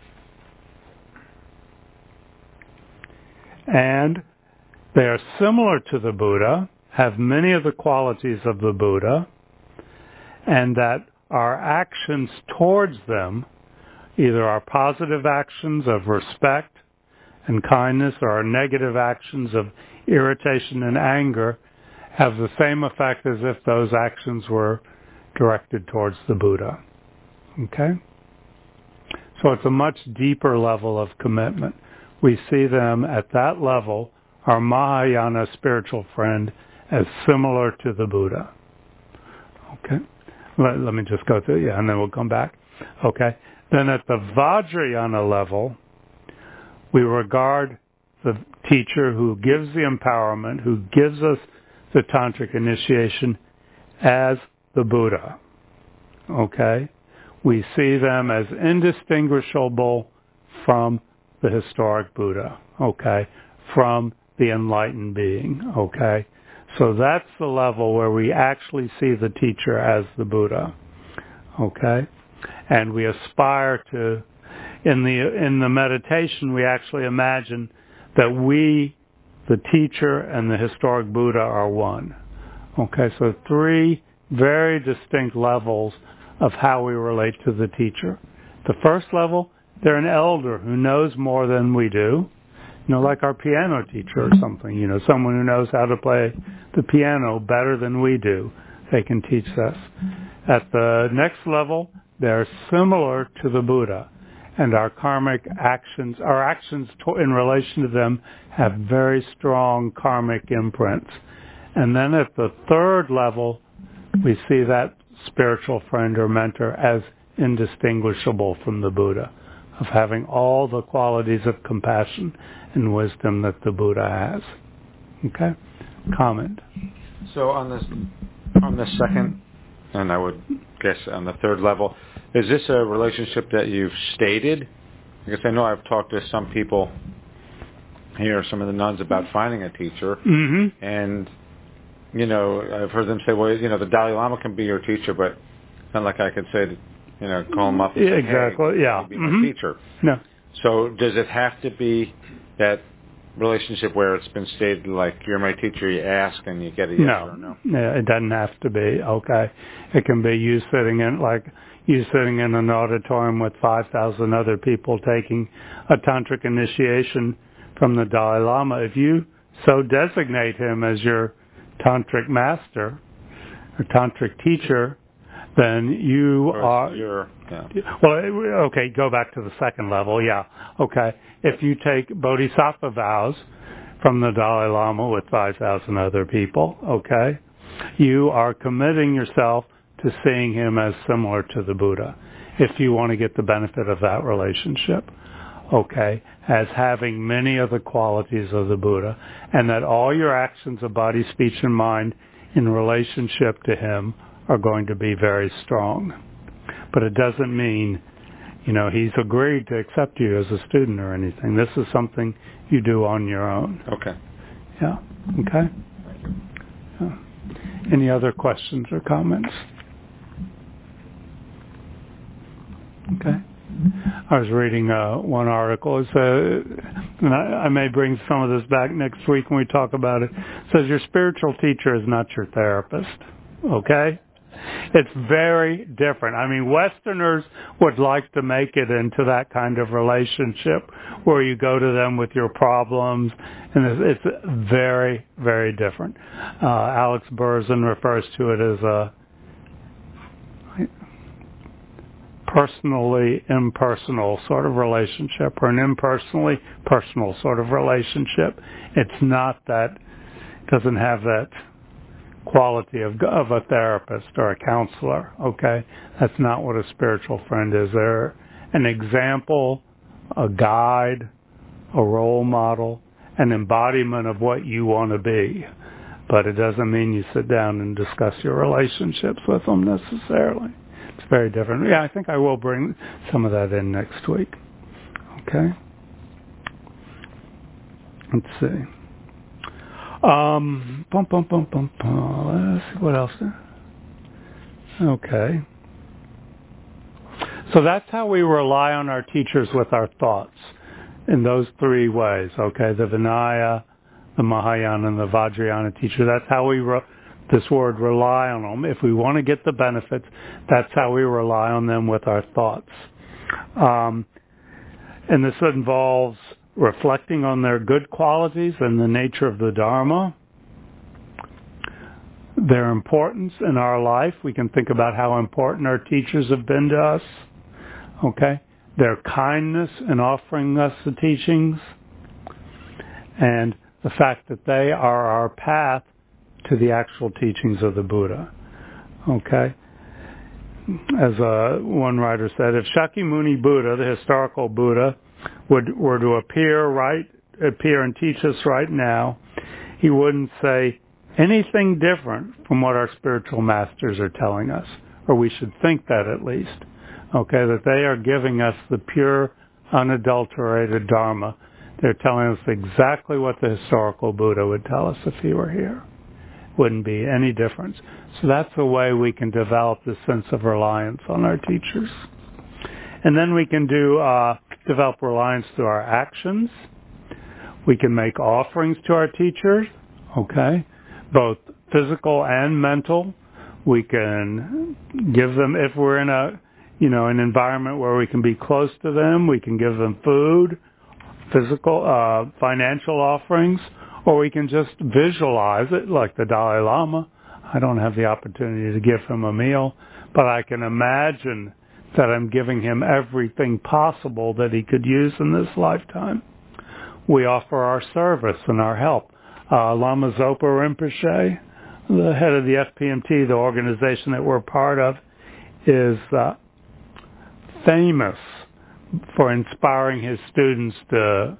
And they are similar to the Buddha, have many of the qualities of the Buddha, and that our actions towards them, either our positive actions of respect and kindness or our negative actions of irritation and anger, have the same effect as if those actions were directed towards the Buddha. Okay? So it's a much deeper level of commitment. We see them at that level, our Mahayana spiritual friend, as similar to the Buddha. Okay? Let me just go through, and then we'll come back. Okay? Then at the Vajrayana level, we regard the teacher who gives the empowerment, who gives us the tantric initiation, as the Buddha. Okay? We see them as indistinguishable from the historic Buddha. Okay? From the enlightened being. Okay? So that's the level where we actually see the teacher as the Buddha. Okay? And we aspire to, in the meditation, we actually imagine that we, the teacher and the historic Buddha, are one. Okay, so three very distinct levels of how we relate to the teacher. The first level, they're an elder who knows more than we do. Like our piano teacher or something, someone who knows how to play the piano better than we do. They can teach us. At the next level, they're similar to the Buddha. and our karmic actions, our actions in relation to them have very strong karmic imprints. And then at the third level, we see that spiritual friend or mentor as indistinguishable from the Buddha, of having all the qualities of compassion and wisdom that the Buddha has. Okay? Comment. So on this second, and I would guess on the third level, is this a relationship that you've stated? Because I know I've talked to some people here, some of the nuns, about finding a teacher, Mm-hmm. and I've heard them say, well, the Dalai Lama can be your teacher, but it's not like I could say, call him up and say, exactly, hey, yeah, be mm-hmm. my teacher. No. So does it have to be that relationship where it's been stated like, you're my teacher, you ask and you get a yes or no? Yeah, it doesn't have to be, okay. It can be you sitting in an auditorium with 5,000 other people taking a tantric initiation from the Dalai Lama. If you so designate him as your tantric master or tantric teacher, then you are... Well, okay, go back to the second level, yeah. Okay, if you take bodhisattva vows from the Dalai Lama with 5,000 other people, okay, you are committing yourself to seeing him as similar to the Buddha, if you want to get the benefit of that relationship, okay, as having many of the qualities of the Buddha, and that all your actions of body, speech, and mind in relationship to him are going to be very strong. But it doesn't mean, he's agreed to accept you as a student or anything. This is something you do on your own. Okay. Yeah. Okay? Yeah. Any other questions or comments? Okay. I was reading one article. It says, and I may bring some of this back next week when we talk about it. It says your spiritual teacher is not your therapist. Okay? It's very different. I mean, Westerners would like to make it into that kind of relationship where you go to them with your problems, and it's very, very different. Alex Berzin refers to it as a personally impersonal sort of relationship, or an impersonally personal sort of relationship. It's not that, doesn't have that quality of a therapist or a counselor, okay? That's not what a spiritual friend is. They're an example, a guide, a role model, an embodiment of what you want to be. But it doesn't mean you sit down and discuss your relationships with them necessarily. It's very different. Yeah, I think I will bring some of that in next week. Okay? Let's see. Let's see what else there. Okay. So that's how we rely on our teachers with our thoughts, in those three ways. Okay, the Vinaya, the Mahayana, and the Vajrayana teacher. That's how we this word rely on them. If we want to get the benefits, that's how we rely on them with our thoughts. And this involves reflecting on their good qualities and the nature of the Dharma, their importance in our life. We can think about how important our teachers have been to us, okay? Their kindness in offering us the teachings, and the fact that they are our path to the actual teachings of the Buddha, okay? As one writer said, if Shakyamuni Buddha, the historical Buddha, were to appear and teach us right now, he wouldn't say anything different from what our spiritual masters are telling us, or we should think that at least, okay, that they are giving us the pure, unadulterated Dharma. They're telling us exactly what the historical Buddha would tell us if he were here. Wouldn't be any difference. So that's the way we can develop this sense of reliance on our teachers. And then we can develop reliance through our actions. We can make offerings to our teachers, okay, both physical and mental. We can give them, if we're in an environment where we can be close to them, we can give them food, physical, financial offerings, or we can just visualize it like the Dalai Lama. I don't have the opportunity to give him a meal, but I can imagine that I'm giving him everything possible that he could use in this lifetime. We offer our service and our help. Lama Zopa Rinpoche, the head of the FPMT, the organization that we're part of, is famous for inspiring his students to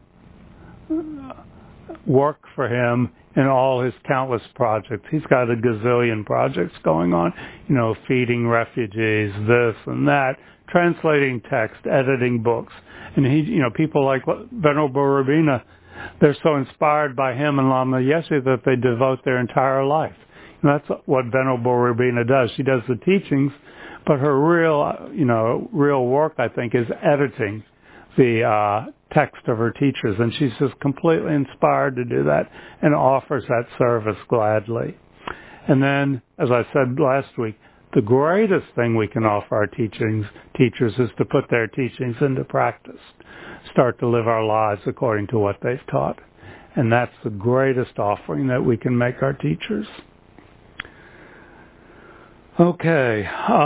work for him in all his countless projects. He's got a gazillion projects going on, feeding refugees, this and that, translating text, editing books. And people like Venerable Rabina, they're so inspired by him and Lama Yeshe that they devote their entire life. And that's what Venerable Rabina does. She does the teachings, but her real work, I think, is editing the text of her teachers, and she's just completely inspired to do that and offers that service gladly. And then, as I said last week, the greatest thing we can offer our teachers is to put their teachings into practice, start to live our lives according to what they've taught. And that's the greatest offering that we can make our teachers. Okay.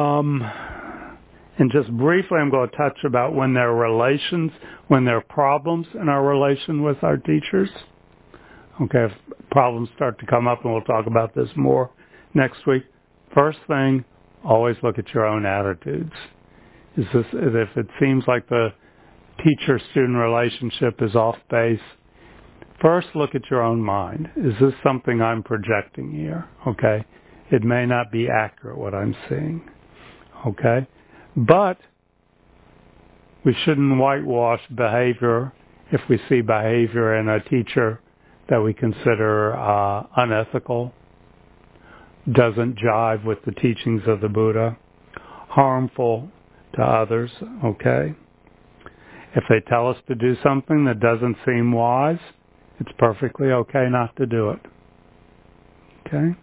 And just briefly, I'm going to touch about when there are problems in our relation with our teachers. Okay, if problems start to come up, and we'll talk about this more next week. First thing, always look at your own attitudes. If it seems like the teacher-student relationship is off base, first look at your own mind. Is this something I'm projecting here? Okay, it may not be accurate what I'm seeing. Okay. But we shouldn't whitewash behavior if we see behavior in a teacher that we consider unethical, doesn't jive with the teachings of the Buddha, harmful to others, okay? If they tell us to do something that doesn't seem wise, it's perfectly okay not to do it, okay?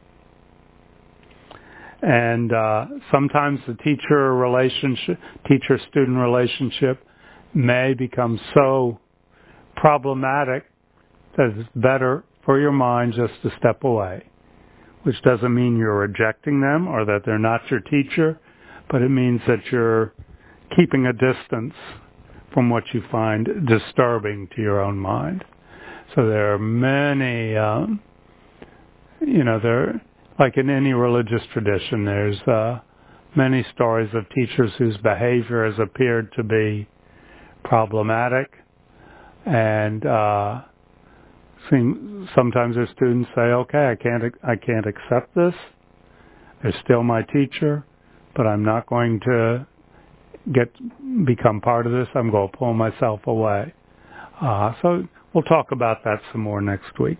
And sometimes the teacher-student relationship may become so problematic that it's better for your mind just to step away, which doesn't mean you're rejecting them or that they're not your teacher, but it means that you're keeping a distance from what you find disturbing to your own mind. So there are many, like in any religious tradition, there's many stories of teachers whose behavior has appeared to be problematic, and sometimes their students say, "Okay, I can't accept this. They're still my teacher, but I'm not going to become part of this. I'm going to pull myself away." So we'll talk about that some more next week.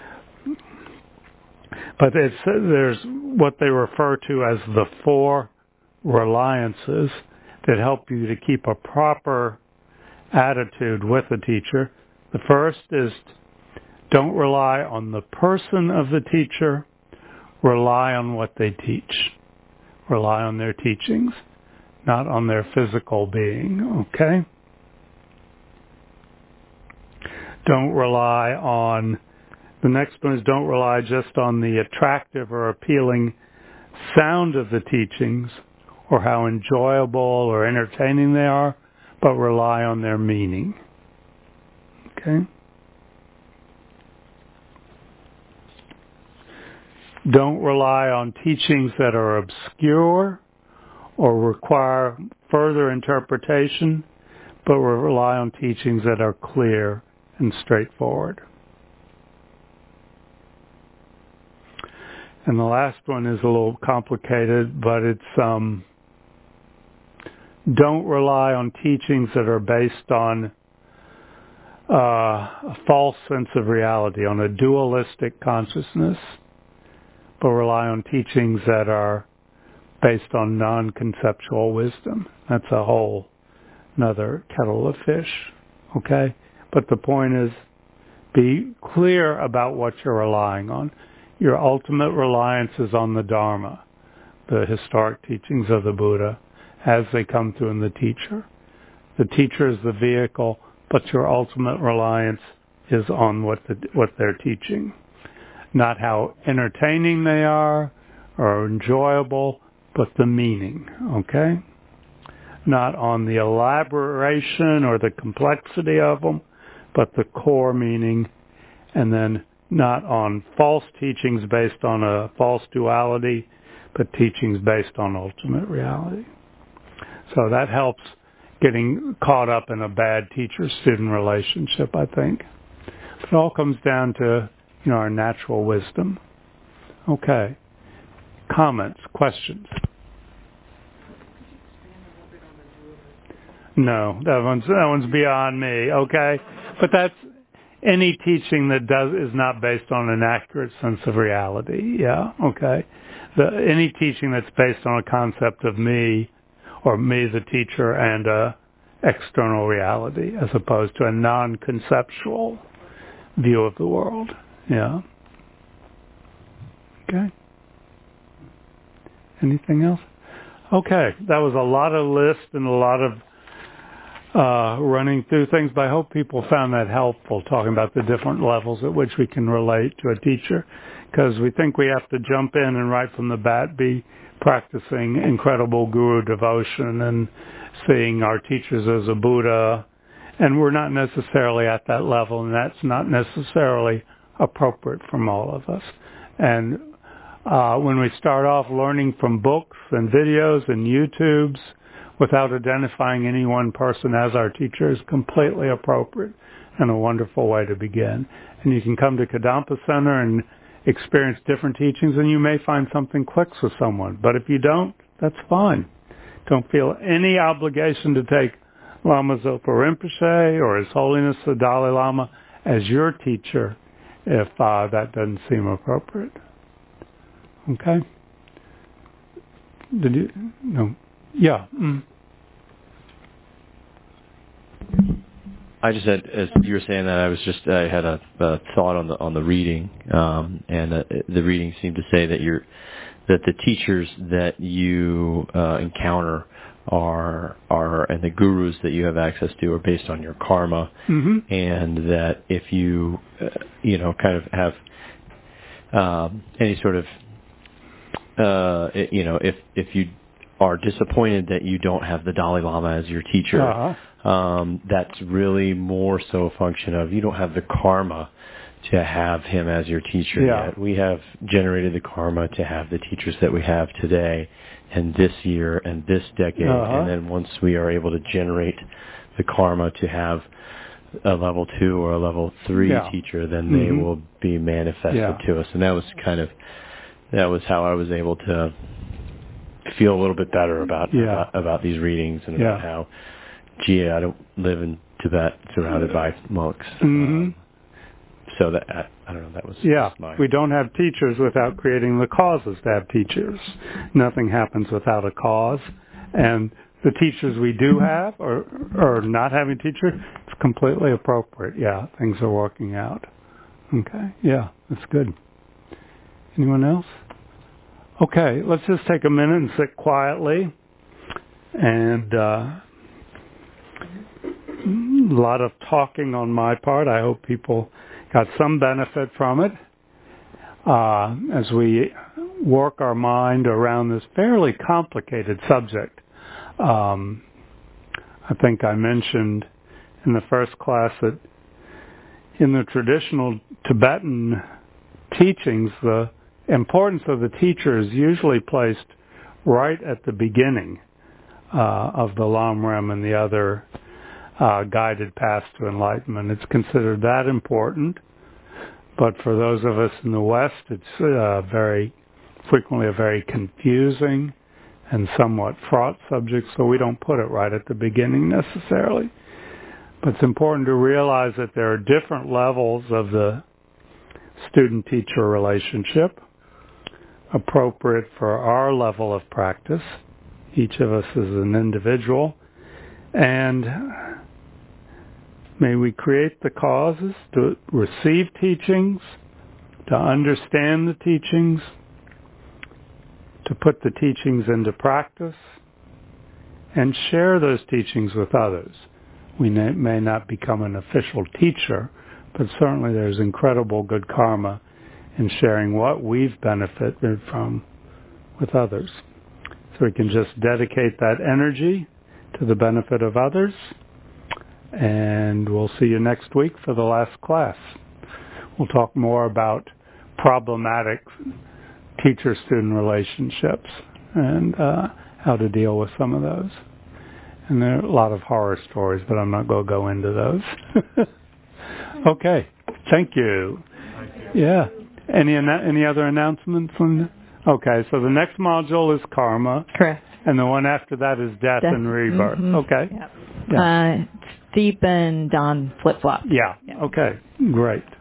But there's what they refer to as the 4 reliances that help you to keep a proper attitude with the teacher. The first is don't rely on the person of the teacher, rely on what they teach. Rely on their teachings, not on their physical being, okay? The next one is don't rely just on the attractive or appealing sound of the teachings or how enjoyable or entertaining they are, but rely on their meaning. Okay? Don't rely on teachings that are obscure or require further interpretation, but rely on teachings that are clear and straightforward. And the last one is a little complicated, but it's don't rely on teachings that are based on a false sense of reality, on a dualistic consciousness, but rely on teachings that are based on non-conceptual wisdom. That's a whole another kettle of fish, okay? But the point is, be clear about what you're relying on. Your ultimate reliance is on the Dharma, the historic teachings of the Buddha, as they come through in the teacher. The teacher is the vehicle, but your ultimate reliance is on what they're teaching. Not how entertaining they are or enjoyable, but the meaning, okay? not on the elaboration or the complexity of them, but the core meaning, and then not on false teachings based on a false duality, but teachings based on ultimate reality. So that helps getting caught up in a bad teacher-student relationship, I think. It all comes down to, our natural wisdom. Okay. Comments, questions? No, that one's beyond me, okay? But that's any teaching that is not based on an accurate sense of reality, yeah, okay? Any teaching that's based on a concept of me, or me the teacher, and a external reality, as opposed to a non-conceptual view of the world, yeah. Okay. Anything else? Okay, that was a lot of lists and a lot of running through things, but I hope people found that helpful, talking about the different levels at which we can relate to a teacher, because we think we have to jump in and right from the bat be practicing incredible guru devotion and seeing our teachers as a Buddha, and we're not necessarily at that level, and that's not necessarily appropriate from all of us. And when we start off learning from books and videos and YouTubes without identifying any one person as our teacher is completely appropriate and a wonderful way to begin. And you can come to Kadampa Center and experience different teachings, and you may find something clicks with someone. But if you don't, that's fine. Don't feel any obligation to take Lama Zopa Rinpoche or His Holiness the Dalai Lama as your teacher if that doesn't seem appropriate. Okay? Did you? No. Yeah. I just had, as you were saying that, I had a thought on the reading, and the reading seemed to say that the teachers that you encounter are and the gurus that you have access to are based on your karma, and that if you kind of have any sort of if you are disappointed that you don't have the Dalai Lama as your teacher, that's really more so a function of you don't have the karma to have him as your teacher yet. We have generated the karma to have the teachers that we have today and this year and this decade. And then once we are able to generate the karma to have a level 2 or a level 3 teacher, then they will be manifested to us. And that was how I was able to feel a little bit better about these readings and about how, I don't live in Tibet surrounded by monks. So that, I don't know, that was my... We don't have teachers without creating the causes to have teachers. Nothing happens without a cause. And the teachers we do have, or not having a teacher, it's completely appropriate. Yeah, things are working out. Okay, yeah, that's good. Anyone else? Okay, let's just take a minute and sit quietly. And a lot of talking on my part. I hope people got some benefit from it as we work our mind around this fairly complicated subject. I think I mentioned in the first class that in the traditional Tibetan teachings, the importance of the teacher is usually placed right at the beginning of the Lamrim and the other guided paths to enlightenment. It's considered that important, but for those of us in the West, it's very frequently a very confusing and somewhat fraught subject, so we don't put it right at the beginning necessarily. But it's important to realize that there are different levels of the student-teacher relationship appropriate for our level of practice. Each of us is an individual, and may we create the causes to receive teachings, to understand the teachings, to put the teachings into practice, and share those teachings with others. We may not become an official teacher, but certainly there's incredible good karma in sharing what we've benefited from with others. So we can just dedicate that energy to the benefit of others. And we'll see you next week for the last class. We'll talk more about problematic teacher-student relationships and how to deal with some of those. And there are a lot of horror stories, but I'm not going to go into those. Okay. Thank you. Yeah. Any other announcements? Okay, so the next module is karma. Correct. And the one after that is death and rebirth. Mm-hmm. Okay. Yep. Steep and Don flip-flop. Yeah. Okay. Great.